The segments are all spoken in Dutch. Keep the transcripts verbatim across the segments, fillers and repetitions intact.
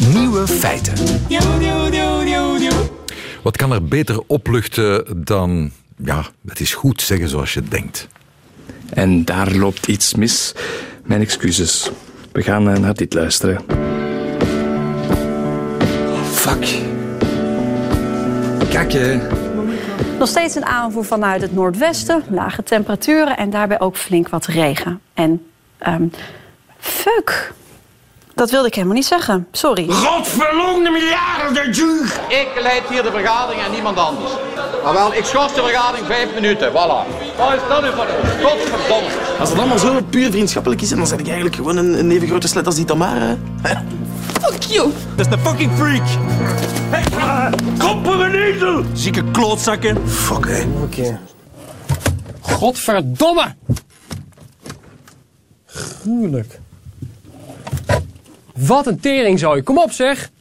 Nieuwe feiten. Wat kan er beter opluchten dan... Ja, het is goed zeggen zoals je denkt. En daar loopt iets mis. Mijn excuses. We gaan naar dit luisteren. Oh, fuck. Kijk, hè. Nog steeds een aanvoer vanuit het noordwesten. Lage temperaturen en daarbij ook flink wat regen. En, um, fuck. Dat wilde ik helemaal niet zeggen. Sorry. Godverdomme miljarden duur! Ik leid hier de vergadering en niemand anders. Maar wel, ik schors de vergadering vijf minuten. Voilà. Wat is dat nu voor een godverdomme? Als het allemaal zo puur vriendschappelijk is, dan ben ik eigenlijk gewoon een, een even grote slet als die Tamara. Fuck you! Dat is een fucking freak! Hey, uh, kopperenezel! Zieke klootzakken. Fuck, hè. Oké. Okay. Godverdomme! Gruwelijk. Wat een teringzooi. Kom op, zeg.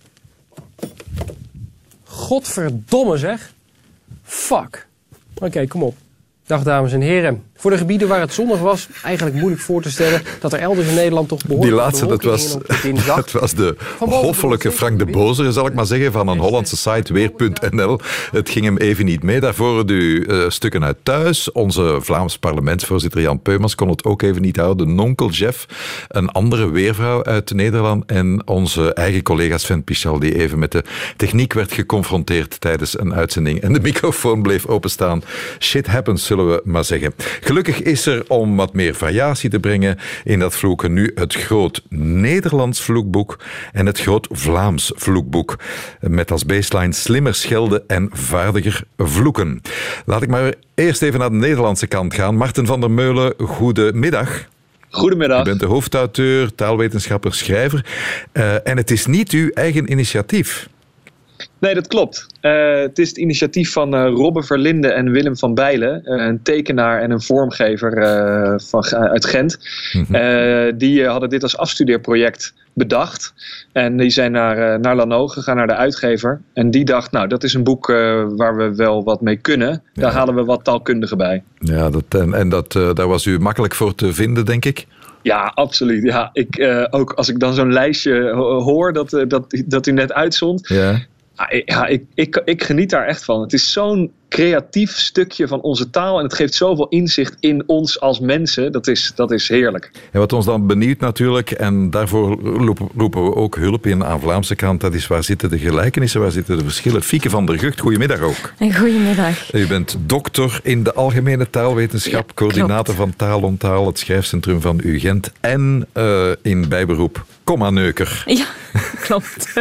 Godverdomme, zeg. Fuck. Oké, okay, kom op. Dag, dames en heren. Voor de gebieden waar het zonnig was, eigenlijk moeilijk voor te stellen dat er elders in Nederland toch behoorlijk... Die laatste, dat was, dat was de hoffelijke Frank de Bozere, zal ik maar zeggen, van een Hollandse site, weer punt n l. Het ging hem even niet mee. Daarvoor hoorde u uh, stukken uit Thuis. Onze Vlaams parlementsvoorzitter Jan Peumans kon het ook even niet houden. Nonkel Jeff, een andere weervrouw uit Nederland en onze eigen collega Sven Pichal, die even met de techniek werd geconfronteerd tijdens een uitzending en de microfoon bleef openstaan. Shit happens, zullen we maar zeggen. Gelukkig is er, om wat meer variatie te brengen in dat vloeken, nu het Groot Nederlands vloekboek en het Groot Vlaams vloekboek. Met als baseline slimmer schelden en vaardiger vloeken. Laat ik maar eerst even naar de Nederlandse kant gaan. Marten van der Meulen, goedemiddag. Goedemiddag. U bent de hoofdauteur, taalwetenschapper, schrijver. Uh, en het is niet uw eigen initiatief. Nee, dat klopt. Uh, het is het initiatief van uh, Robbe Verlinde en Willem van Bijlen, uh, een tekenaar en een vormgever uh, van, uh, uit Gent. Mm-hmm. Uh, die uh, hadden dit als afstudeerproject bedacht. En die zijn naar, uh, naar Lano gegaan, naar de uitgever. En die dacht, nou, dat is een boek uh, waar we wel wat mee kunnen. Daar ja. halen we wat taalkundigen bij. Ja, dat, en, en dat, uh, daar was u makkelijk voor te vinden, denk ik? Ja, absoluut. Ja, ik, uh, ook als ik dan zo'n lijstje hoor dat, uh, dat, dat u net uitzond... Ja. Ja, ik, ik, ik geniet daar echt van. Het is zo'n creatief stukje van onze taal en het geeft zoveel inzicht in ons als mensen. Dat is, dat is heerlijk. En wat ons dan benieuwt natuurlijk, en daarvoor roepen we ook hulp in aan Vlaamse kant, dat is waar zitten de gelijkenissen, waar zitten de verschillen. Fieke van der Gucht, goedemiddag ook. Goedemiddag. U bent dokter in de algemene taalwetenschap, ja, coördinator klopt. van Taal om Taal, het schrijfcentrum van U Gent en uh, in bijberoep komma-neuker. Ja, klopt.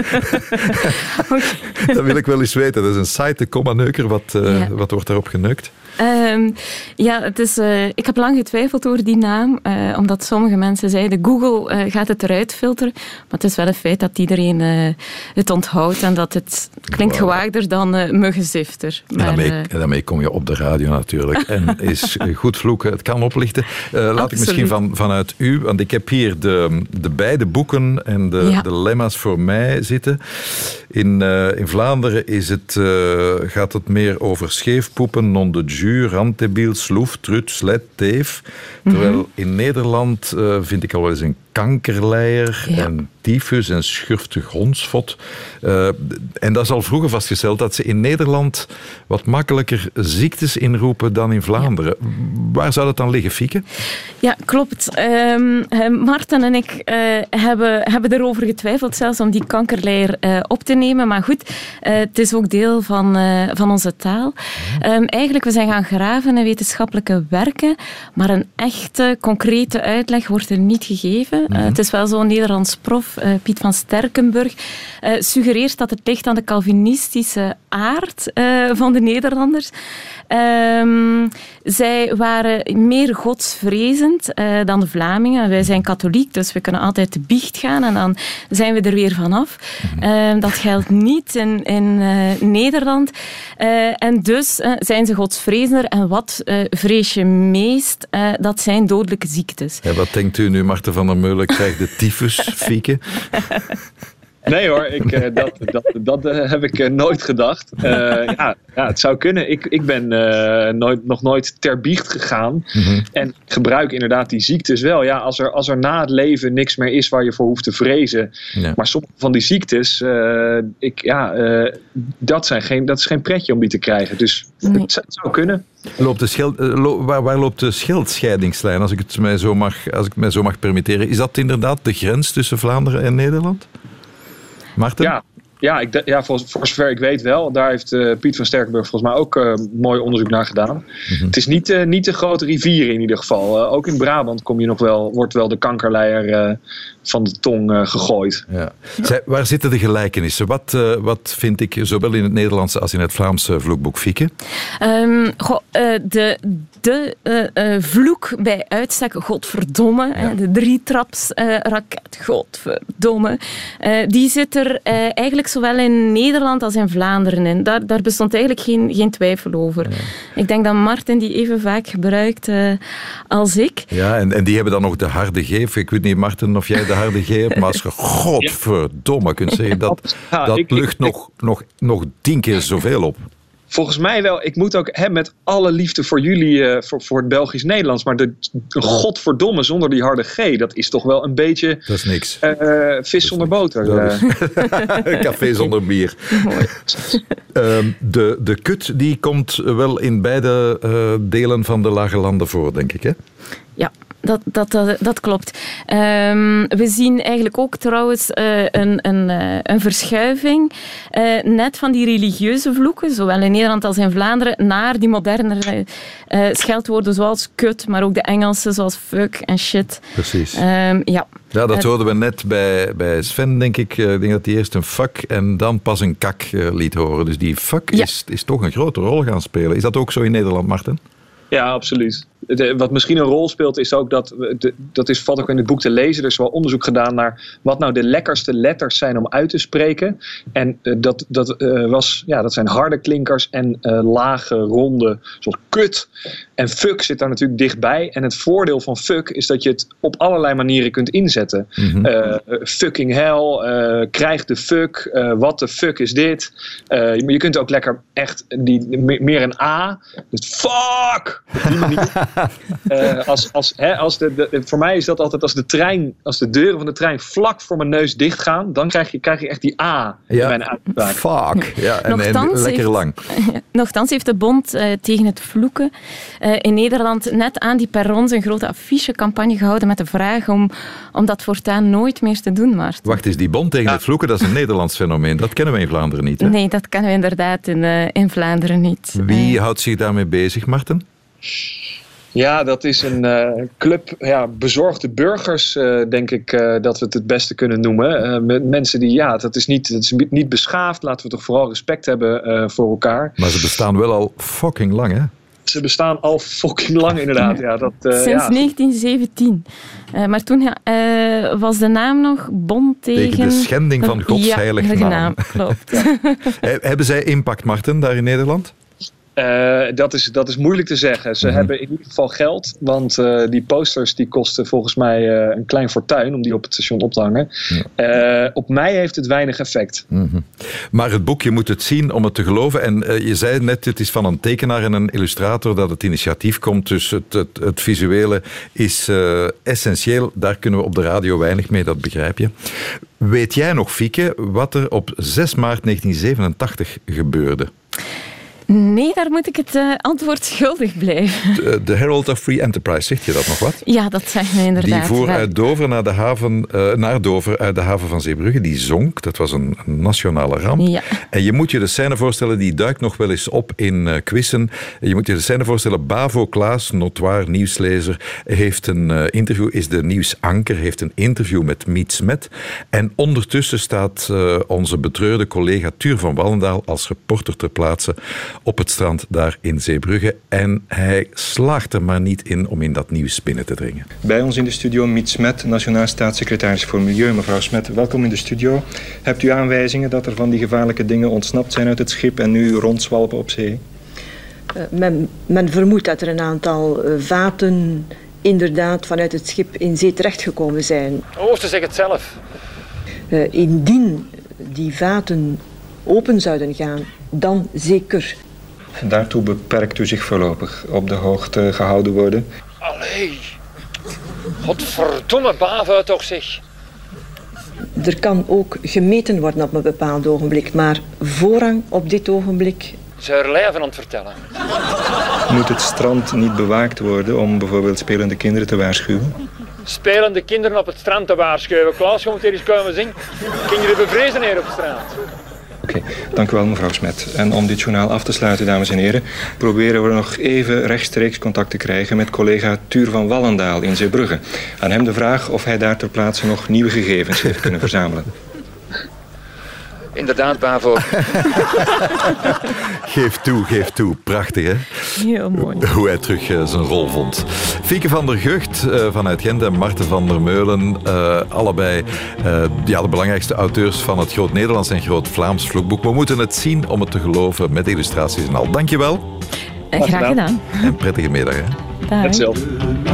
Okay. Dat wil ik wel eens weten. Dat is een site, de komma-neuker. Wat, uh, ja. wat wordt daarop geneukt? Um, ja, het is, uh, ik heb lang getwijfeld over die naam, uh, omdat sommige mensen zeiden Google uh, gaat het eruit filteren, maar het is wel een feit dat iedereen uh, het onthoudt en dat het klinkt wow. gewaagder dan uh, muggenzifter. Maar, en, daarmee, uh, en daarmee kom je op de radio natuurlijk. En is goed vloeken, het kan oplichten. Uh, laat Absoluut. ik misschien van, vanuit u, want ik heb hier de, de beide boeken en de, ja. de lemma's voor mij zitten. In, uh, in Vlaanderen is het, uh, gaat het meer over scheefpoepen, non de jus, randdebiel, sloef, trut, slet, teef. Terwijl mm-hmm. in Nederland uh, vind ik al wel eens een kankerleier ja. en tyfus en schurftig hondsvot. Uh, en dat is al vroeger vastgesteld dat ze in Nederland wat makkelijker ziektes inroepen dan in Vlaanderen. Ja. Waar zou dat dan liggen, Fieke? Ja, klopt. Um, Marten en ik uh, hebben, hebben erover getwijfeld zelfs om die kankerleier uh, op te nemen. Maar goed, uh, het is ook deel van, uh, van onze taal. Um, eigenlijk, we zijn gaan graven in wetenschappelijke werken, maar een echte, concrete uitleg wordt er niet gegeven. Uh, het is wel zo'n Nederlands prof, uh, Piet van Sterkenburg, uh, suggereert dat het ligt aan de Calvinistische aard uh, van de Nederlanders. Um, zij waren meer godsvrezend uh, dan de Vlamingen. Wij zijn katholiek, dus we kunnen altijd de biecht gaan en dan zijn we er weer vanaf. Uh, dat geldt niet in, in uh, Nederland. Uh, en dus uh, zijn ze godsvrezender. En wat uh, vrees je meest? Uh, dat zijn dodelijke ziektes. Ja, wat denkt u nu, Marten van der Meulen? Krijgt de tyfus, Fieke? Nee hoor, ik, uh, dat, dat, dat uh, heb ik uh, nooit gedacht. Uh, ja, ja, het zou kunnen. Ik, ik ben uh, nooit, nog nooit ter biecht gegaan. Mm-hmm. En ik gebruik inderdaad die ziektes wel. Ja, als, er, als er na het leven niks meer is waar je voor hoeft te vrezen. Ja. Maar sommige van die ziektes, uh, ik, ja, uh, dat, zijn geen, dat is geen pretje om die te krijgen. Dus nee. het, het zou kunnen. Loopt de schild, uh, lo, waar, waar loopt de schildscheidingslijn, als ik het mij zo mag, als ik mij zo mag permitteren? Is dat inderdaad de grens tussen Vlaanderen en Nederland? Maarten? Ja, ja, ik, ja voor, voor zover ik weet wel. Daar heeft uh, Piet van Sterkenburg volgens mij ook uh, mooi onderzoek naar gedaan. Mm-hmm. Het is niet, uh, niet de grote rivier in ieder geval. Uh, ook in Brabant kom je nog wel, wordt wel de kankerleier uh, van de tong uh, gegooid. Ja. Zij, waar zitten de gelijkenissen? Wat, uh, wat vind ik zowel in het Nederlandse als in het Vlaamse vloekboek, Fieke? Um, goh, uh, de... De uh, uh, vloek bij uitstek, godverdomme, ja. de drietraps uh, raket, godverdomme, uh, die zit er uh, eigenlijk zowel in Nederland als in Vlaanderen in. Daar, daar bestond eigenlijk geen, geen twijfel over. Ja. Ik denk dat Martin die even vaak gebruikt uh, als ik. Ja, en, en die hebben dan nog de harde G. Ik weet niet, Martin, of jij de harde G hebt, maar als je godverdomme kunt zeggen, dat, ja, dat ik, lucht ik, nog, ik, nog, nog tien keer zoveel op. Volgens mij wel. Ik moet ook hè, met alle liefde voor jullie, uh, voor, voor het Belgisch-Nederlands. Maar de, de godverdomme zonder die harde G, dat is toch wel een beetje... Dat is niks. Uh, vis zonder boter. Uh. Café zonder bier. Mooi. Uh, de, de kut die komt wel in beide uh, delen van de Lage Landen voor, denk ik, hè? Ja. Dat, dat, dat, dat klopt. Um, we zien eigenlijk ook trouwens uh, een, een, uh, een verschuiving uh, net van die religieuze vloeken, zowel in Nederland als in Vlaanderen, naar die modernere uh, scheldwoorden zoals kut, maar ook de Engelse zoals fuck en shit. Precies. Um, ja. Ja, dat hoorden we net bij, bij Sven, denk ik. Ik denk dat hij eerst een fuck en dan pas een kak uh, liet horen. Dus die fuck ja. is, is toch een grote rol gaan spelen. Is dat ook zo in Nederland, Martin? Ja, absoluut. De, wat misschien een rol speelt is ook dat, de, dat is, valt ook in het boek te lezen, er is wel onderzoek gedaan naar wat nou de lekkerste letters zijn om uit te spreken. En uh, dat, dat, uh, was, ja, dat zijn harde klinkers en uh, lage, ronde, zoals kut. En fuck zit daar natuurlijk dichtbij. En het voordeel van fuck is dat je het op allerlei manieren kunt inzetten. Mm-hmm. Uh, fucking hell, uh, krijg de fuck, uh, what the fuck is dit? Uh, maar je kunt ook lekker echt die, meer een A, dus fuck, op die manier. Uh, als, als, hè, als de, de, voor mij is dat altijd als de trein, als de deuren van de trein vlak voor mijn neus dicht gaan, dan krijg je, krijg je echt die A in ja. mijn uitspraak. Fuck. Ja, en, en lekker heeft, lang. Nochtans heeft de bond uh, tegen het vloeken uh, in Nederland net aan die perrons een grote affichecampagne gehouden met de vraag om, om dat voortaan nooit meer te doen, Maarten. Wacht eens, die bond tegen ja. het vloeken, dat is een Nederlands fenomeen. Dat kennen we in Vlaanderen niet, hè? Nee, dat kennen we inderdaad in, uh, in Vlaanderen niet. Wie uh, houdt zich daarmee bezig, Marten? Ja, dat is een uh, club ja, bezorgde burgers, uh, denk ik, uh, dat we het het beste kunnen noemen. Uh, mensen die, ja, dat is, niet, dat is niet beschaafd. Laten we toch vooral respect hebben uh, voor elkaar. Maar ze bestaan wel al fucking lang, hè? Ze bestaan al fucking lang, inderdaad. Ja, dat, uh, Sinds ja. negentien zeventien. Uh, maar toen ja, uh, was de naam nog Bond tegen... Tegen de schending van Gods ja, heilig naam. naam. Klopt. Ja. Hebben zij impact, Marten, daar in Nederland? Uh, dat, is, dat is moeilijk te zeggen. Ze mm-hmm. hebben in ieder geval geld. Want uh, die posters die kosten volgens mij uh, een klein fortuin om die op het station op te hangen. Ja. Uh, op mij heeft het weinig effect. Mm-hmm. Maar het boek, je moet het zien om het te geloven. En uh, je zei net, het is van een tekenaar en een illustrator dat het initiatief komt. Dus het, het, het visuele is uh, essentieel. Daar kunnen we op de radio weinig mee, dat begrijp je. Weet jij nog, Fieke, wat er op zes maart negentien zevenentachtig gebeurde? Nee, daar moet ik het uh, antwoord schuldig blijven. De, de Herald of Free Enterprise, zegt je dat nog wat? Ja, dat zegt mij inderdaad. Die voer uit Dover naar, de haven, uh, naar Dover uit de haven van Zeebrugge. Die zonk, dat was een, een nationale ramp. Ja. En je moet je de scène voorstellen, die duikt nog wel eens op in uh, quizzen. Je moet je de scène voorstellen, Bavo Klaas, notoire nieuwslezer, heeft een uh, interview, is de nieuwsanker, heeft een interview met Miet Smet. En ondertussen staat uh, onze betreurde collega Tuur van Wallendaal als reporter ter plaatse op het strand daar in Zeebrugge. En hij slaagt er maar niet in om in dat nieuws binnen te dringen. Bij ons in de studio Miet Smet, Nationaal Staatssecretaris voor Milieu. Mevrouw Smet, welkom in de studio. Hebt u aanwijzingen dat er van die gevaarlijke dingen ontsnapt zijn uit het schip en nu rondzwalpen op zee? Uh, men, men vermoedt dat er een aantal uh, vaten inderdaad vanuit het schip in zee terechtgekomen zijn. Oh, ze zeggen het zelf. Uh, indien die vaten open zouden gaan, dan zeker. Daartoe beperkt u zich voorlopig op de hoogte gehouden worden. Allee, godverdomme baven toch zeg. Er kan ook gemeten worden op een bepaald ogenblik, maar voorrang op dit ogenblik... Ze er lijven aan het vertellen. Moet het strand niet bewaakt worden om bijvoorbeeld spelende kinderen te waarschuwen? Spelende kinderen op het strand te waarschuwen. Klaas, je moet hier eens komen zien. Kinderen bevrezen hier op het strand. Oké, okay, dank u wel mevrouw Smet. En om dit journaal af te sluiten, dames en heren, proberen we nog even rechtstreeks contact te krijgen met collega Tuur van Wallendaal in Zeebrugge. Aan hem de vraag of hij daar ter plaatse nog nieuwe gegevens heeft kunnen verzamelen. Inderdaad, Bavo. Geef toe, geef toe. Prachtig, hè? Heel mooi. Hoe hij terug uh, zijn rol vond. Fieke van der Gucht uh, vanuit Gent en Marten van der Meulen. Uh, allebei uh, ja, de belangrijkste auteurs van het Groot Nederlands en Groot Vlaams vloekboek. We moeten het zien om het te geloven met illustraties en al. Dankjewel. Graag gedaan. En prettige middag, hè? Dag. Hetzelfde.